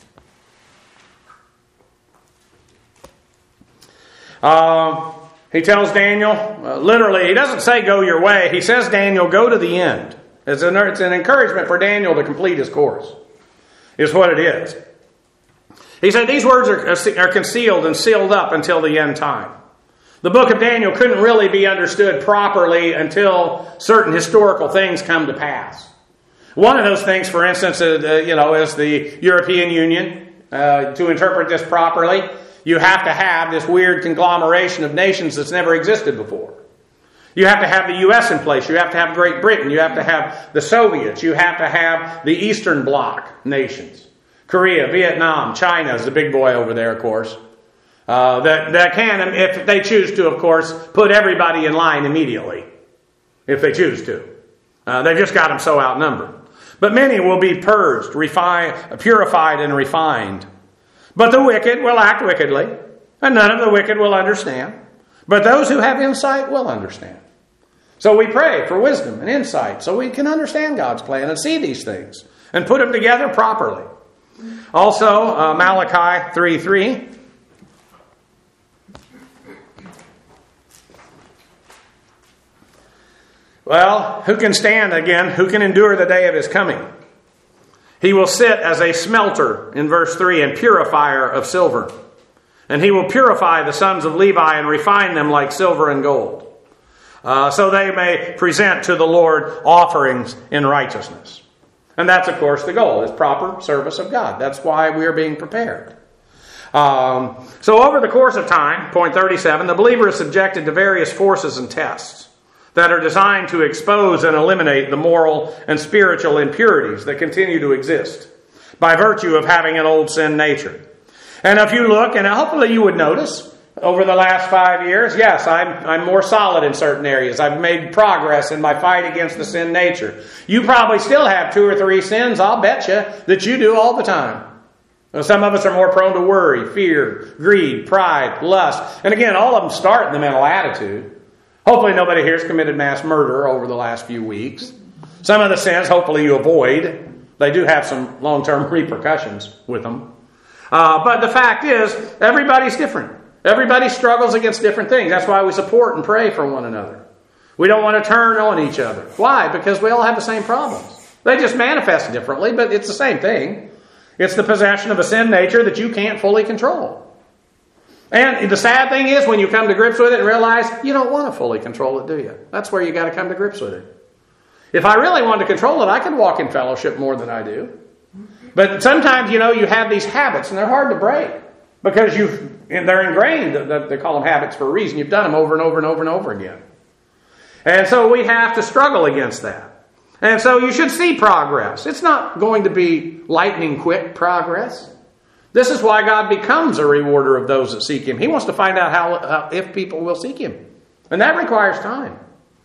[SPEAKER 1] He tells Daniel, literally, he doesn't say go your way. He says, Daniel, go to the end. It's an encouragement for Daniel to complete his course, is what it is. He said, these words are concealed and sealed up until the end time. The book of Daniel couldn't really be understood properly until certain historical things come to pass. One of those things, for instance, is the European Union. To interpret this properly, you have to have this weird conglomeration of nations that's never existed before. You have to have the U.S. in place. You have to have Great Britain. You have to have the Soviets. You have to have the Eastern Bloc nations. Korea, Vietnam, China is the big boy over there, of course. That can, if they choose to, of course, put everybody in line immediately. If they choose to. They've just got them so outnumbered. But many will be purged, purified, and refined. But the wicked will act wickedly, and none of the wicked will understand. But those who have insight will understand. So we pray for wisdom and insight so we can understand God's plan and see these things and put them together properly. Also, Malachi 3:3. Well, who can stand again? Who can endure the day of his coming? He will sit as a smelter, in verse 3, and purifier of silver. And he will purify the sons of Levi and refine them like silver and gold, so they may present to the Lord offerings in righteousness. And that's, of course, the goal, is proper service of God. That's why we are being prepared. So over the course of time, point 37, the believer is subjected to various forces and tests that are designed to expose and eliminate the moral and spiritual impurities that continue to exist by virtue of having an old sin nature. And if you look, and hopefully you would notice, over the last 5 years, yes, I'm more solid in certain areas. I've made progress in my fight against the sin nature. You probably still have 2 or 3 sins, I'll bet you, that you do all the time. Now, some of us are more prone to worry, fear, greed, pride, lust. And again, all of them start in the mental attitude. Hopefully nobody here has committed mass murder over the last few weeks. Some of the sins, hopefully you avoid. They do have some long-term repercussions with them. But the fact is, everybody's different. Everybody struggles against different things. That's why we support and pray for one another. We don't want to turn on each other. Why? Because we all have the same problems. They just manifest differently, but it's the same thing. It's the possession of a sin nature that you can't fully control. And the sad thing is, when you come to grips with it and realize you don't want to fully control it, do you? That's where you got to come to grips with it. If I really wanted to control it, I could walk in fellowship more than I do. But sometimes, you have these habits, and they're hard to break because they're ingrained. They call them habits for a reason. You've done them over and over and over and over again. And so we have to struggle against that. And so you should see progress. It's not going to be lightning quick progress. This is why God becomes a rewarder of those that seek Him. He wants to find out how if people will seek Him. And that requires time.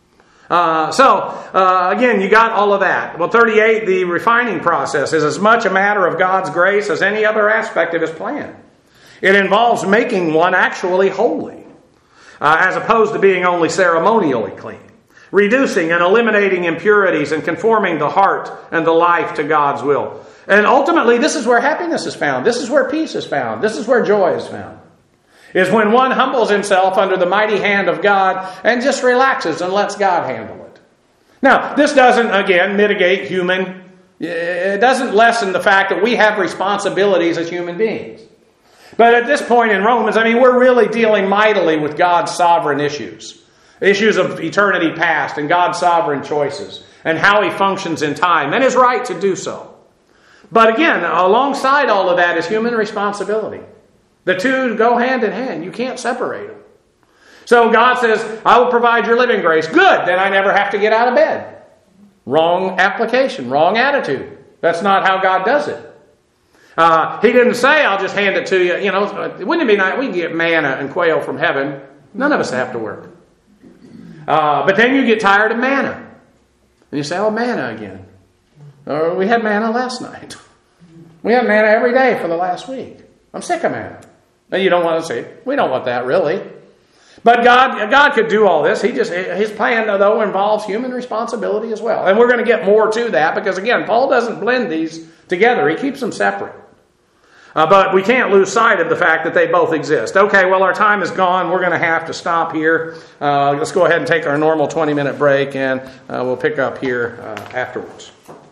[SPEAKER 1] Again, you got all of that. Well, 38, the refining process is as much a matter of God's grace as any other aspect of His plan. It involves making one actually holy, as opposed to being only ceremonially clean. Reducing and eliminating impurities and conforming the heart and the life to God's will. And ultimately, this is where happiness is found. This is where peace is found. This is where joy is found. Is when one humbles himself under the mighty hand of God and just relaxes and lets God handle it. Now, this doesn't, again, mitigate it doesn't lessen the fact that we have responsibilities as human beings. But at this point in Romans, we're really dealing mightily with God's sovereign issues. Issues of eternity past and God's sovereign choices and how He functions in time and His right to do so. But again, alongside all of that is human responsibility. The two go hand in hand. You can't separate them. So God says, I will provide your living grace. Good, then I never have to get out of bed. Wrong application, wrong attitude. That's not how God does it. He didn't say, I'll just hand it to you. Wouldn't it be nice? We can get manna and quail from heaven. None of us have to work. But then you get tired of manna. And you say, manna again. We had manna last night. We had manna every day for the last week. I'm sick of manna. And you don't want to say, we don't want that really. But God could do all this. His plan, though, involves human responsibility as well. And we're going to get more to that because, again, Paul doesn't blend these together. He keeps them separate. But we can't lose sight of the fact that they both exist. Okay, well, our time is gone. We're going to have to stop here. Let's go ahead and take our normal 20-minute break, and we'll pick up here afterwards.